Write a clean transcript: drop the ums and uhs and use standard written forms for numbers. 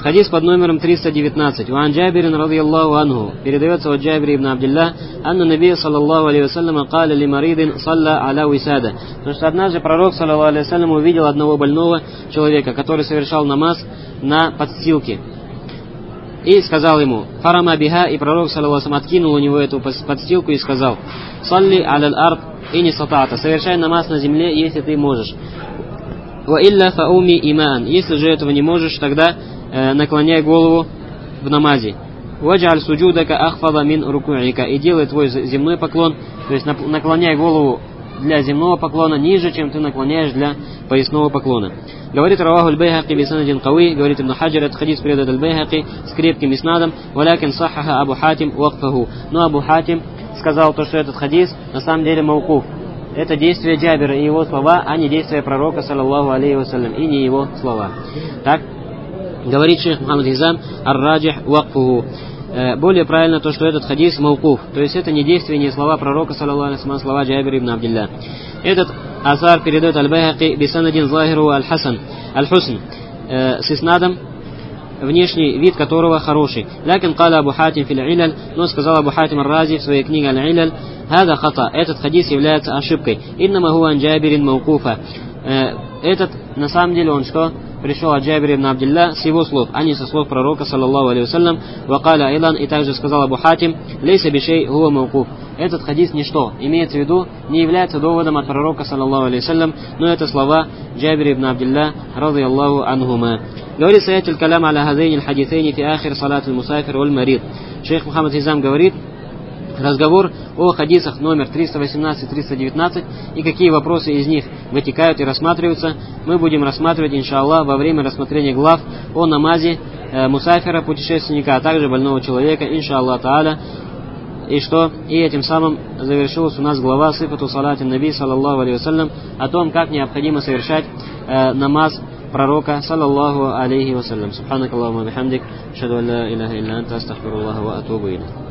Хадис под номером 319. Уан Джабирин радийаллаху анху. Передается от Джабира ибн Абдилля, анна Наби саллаллаху алейхи вассалям каля ли маридин салла аля уисада. Потому что однажды пророк саллаллаху алейхи вассалям увидел одного больного человека, который совершал намаз на подстилке. И сказал ему: фарама биха, и пророк саллаллаху алейхи вассалям откинул у него эту подстилку и сказал: салли аля ард и не сатата, совершай намаз на земле, если ты можешь. Ва илля фауми иман, если же этого не можешь, тогда наклоняй голову в намазе. Ваджаль суджудака ахфада мин рукуика, и делай твой земной поклон, то есть наклоняй голову для земного поклона ниже, чем ты наклоняешь для поясного поклона. Говорит раваху аль-Байхаки бисанадин кави, говорит Ибн Хаджар, этот хадис передает аль-Байхаки с крепким иснадом, валякин сахаха Абу Хатим вакфаху. Но Абу Хатим сказал то, что этот хадис на самом деле маукуф. Это действие Джабира и его слова, а не действие пророка саллаллаху алейхи вассалям, и не его слова. Так говорит шейх Мухаммад Хизам ар-раджих вакфуху. Более правильно то, что этот хадис маукуф, то есть это не действие, не слова пророка саллаллаху алейхи вассалям, слова Джабира ибн Абдилля. Этот асар передает аль-Байхаки бисанадин злахиру аль-хасан аль-хусн, с иснадом, внешний вид которого хороший. Лякин каля Абу Хатим фил иляль, но сказал Абу Хатим ар-Рази в своей книге аль-Иляль, хада хата, этот хадис является ошибкой. Иннама хуа ан Джабирин маукуфа. Этот на самом деле он что? Пришел от Джабира ибн Абдилля с его слов, а не со слов пророка саллаллаху алейхи вассалям. Вакаля Айлан, и также сказал Абу Хатим: лейса бишей хуа маукуф. Этот хадис ничто, имеется в виду, не является доводом от пророка саллаллаху алейхи вассалям, но это слова Джабира ибн Абдилля радийаллаху анхума. Говорит саятиль калям аля хазейни аль-хадисейни фи ахир салат аль-мусафир валь-марид. Шейх Мухаммад Хизам говорит разговор о хадисах номер 318-319 и какие вопросы из них вытекают и рассматриваются, мы будем рассматривать, иншаллах, во время рассмотрения глав о намазе мусафира, путешественника, а также больного человека, иншаллах тааля. И этим самым завершилась у нас глава сифату салати наби саллаллаху алейхи вассалям, о том, как необходимо совершать намаз пророка саллаллаху алейхи вассалям. Субханакаллахумма бихамдик, ашхаду ан ла илляха илля анта, астагфируллаха ва атубу илейх.